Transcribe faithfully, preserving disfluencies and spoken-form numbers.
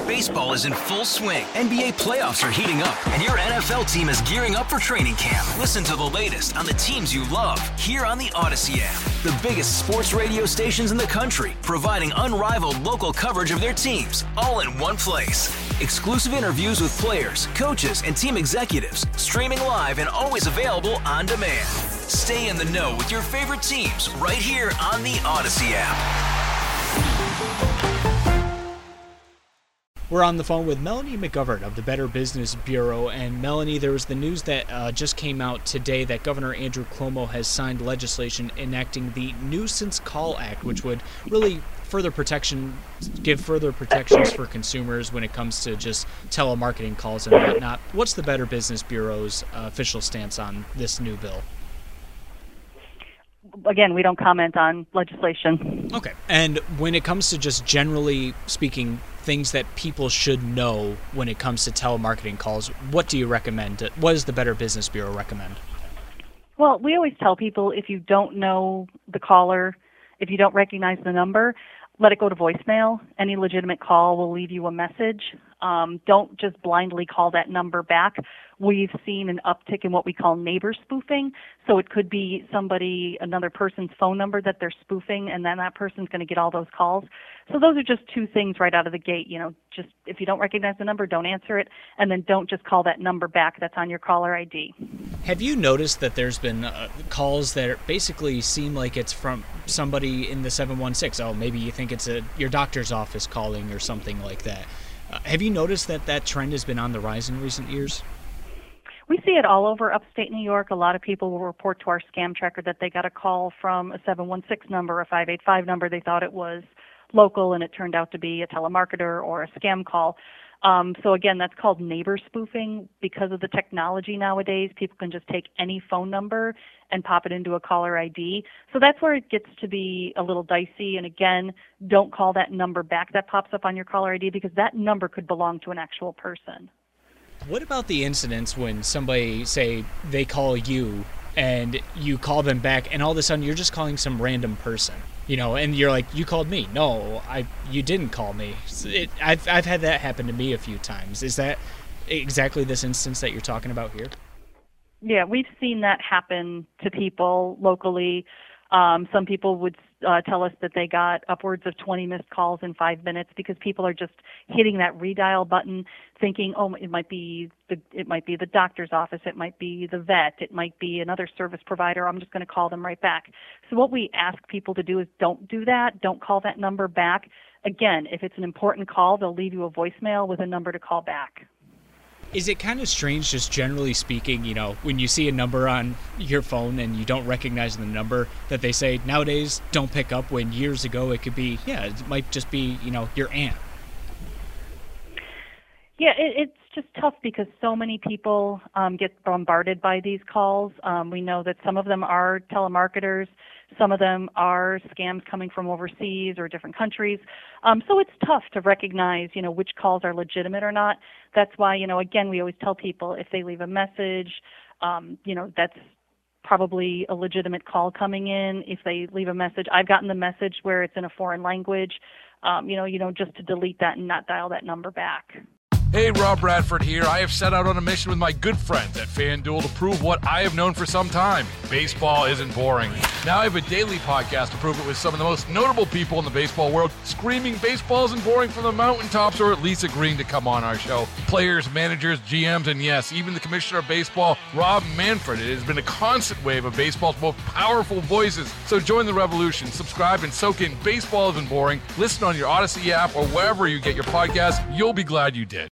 Baseball is in full swing. N B A playoffs are heating up, and your N F L team is gearing up for training camp. Listen to the latest on the teams you love here on the Odyssey app. The biggest sports radio stations in the country, providing unrivaled local coverage of their teams, all in one place. Exclusive interviews with players, coaches, and team executives, streaming live and always available on demand. Stay in the know with your favorite teams right here on the Odyssey app. We're on the phone with Melanie McGovern of the Better Business Bureau. And Melanie, there was the news that uh, just came out today that Governor Andrew Cuomo has signed legislation enacting the Nuisance Call Act, which would really further protection, give further protections for consumers when it comes to just telemarketing calls and whatnot. What's the Better Business Bureau's uh, official stance on this new bill? Again, we don't comment on legislation. Okay. And when it comes to just generally speaking, things that people should know when it comes to telemarketing calls, what do you recommend? What does the Better Business Bureau recommend? Well, we always tell people if you don't know the caller, if you don't recognize the number, let it go to voicemail. Any legitimate call will leave you a message. Um, don't just blindly call that number back. We've seen an uptick in what we call neighbor spoofing. So it could be somebody, another person's phone number that they're spoofing, and then that person's going to get all those calls. So those are just two things right out of the gate. You know, just if you don't recognize the number, don't answer it, and then don't just call that number back that's on your caller I D. Have you noticed that there's been uh, calls that basically seem like it's from somebody in the seven one six? Oh, maybe you think it's a your doctor's office calling or something like that. Uh, have you noticed that that trend has been on the rise in recent years? We see it all over upstate New York. A lot of people will report to our scam tracker that they got a call from a seven one six number, a five eight five number. They thought it was local, and it turned out to be a telemarketer or a scam call. Um, so again, that's called neighbor spoofing. Because of the technology nowadays, people can just take any phone number and pop it into a caller I D. So that's where it gets to be a little dicey. And again, don't call that number back that pops up on your caller I D, because that number could belong to an actual person. What about the incidents when somebody, say, they call you and you call them back and all of a sudden you're just calling some random person, you know, and you're like, you called me. No, I, you didn't call me. It, I've, I've had that happen to me a few times. Is that exactly this instance that you're talking about here? Yeah, we've seen that happen to people locally. Um, some people would uh, tell us that they got upwards of twenty missed calls in five minutes because people are just hitting that redial button, thinking, oh, it might be the it might be the doctor's office, it might be the vet, it might be another service provider. I'm just going to call them right back. So what we ask people to do is don't do that. Don't call that number back. Again, if it's an important call, they'll leave you a voicemail with a number to call back. Is it kind of strange, just generally speaking, you know, when you see a number on your phone and you don't recognize the number, that they say nowadays don't pick up, when years ago it could be, yeah, it might just be, you know, your aunt? Yeah, it, it's just tough because so many people um, get bombarded by these calls. Um, we know that some of them are telemarketers. Some of them are scams coming from overseas or different countries. Um, so it's tough to recognize, you know, which calls are legitimate or not. That's why, you know, again, we always tell people if they leave a message, um, you know, that's probably a legitimate call coming in. If they leave a message, I've gotten the message where it's in a foreign language, um, you know, you know, just to delete that and not dial that number back. Hey, Rob Bradford here. I have set out on a mission with my good friends at FanDuel to prove what I have known for some time. Baseball isn't boring. Now I have a daily podcast to prove it with some of the most notable people in the baseball world, screaming baseball isn't boring from the mountaintops, or at least agreeing to come on our show. Players, managers, G Ms, and yes, even the commissioner of baseball, Rob Manfred. It has been a constant wave of baseball's most powerful voices. So join the revolution. Subscribe and soak in Baseball Isn't Boring. Listen on your Odyssey app or wherever you get your podcasts. You'll be glad you did.